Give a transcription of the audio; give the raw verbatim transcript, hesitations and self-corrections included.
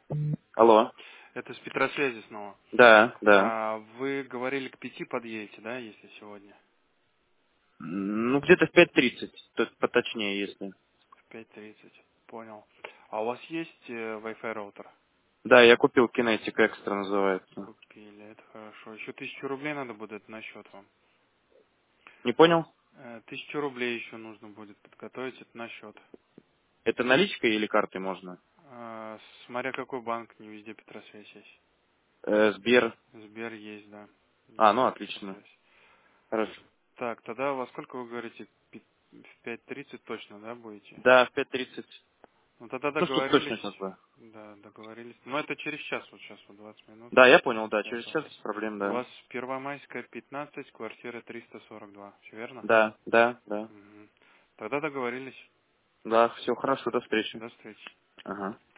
Алло. Это с Петросвязи снова. Да, да. А, вы говорили, к пяти подъедете, да, если сегодня? М, Ну, где-то в пять тридцать, тут поточнее, если. В пять тридцать. Понял. А у вас есть э, Wi-Fi роутер? Да, я купил Kinetic Extra, называется. Купили, это хорошо. Еще тысячу рублей надо будет на счет вам. Не понял? Э, Тысячу рублей еще нужно будет подготовить, это на счет. Это наличкой или картой можно? А, смотря какой банк, не везде Петросвязь есть. Э, Сбер. Сбер есть, да. А, Есть ну, отлично. Петросвязь. Хорошо. Так, тогда во сколько вы говорите? Пи- В пять тридцать точно, да, будете? Да, в пять тридцать. Ну тогда Ну, чтобы точно договорились. как бы. Да, договорились. Но это через час, вот сейчас вот двадцать минут. Да, я понял, да, через Пятого. час без проблем, У да. вас Первомайская, пятнадцать, квартира триста сорок два. Все верно? Да, да, да. Мгм. Тогда договорились. Да, все хорошо, до встречи. До встречи. Ага.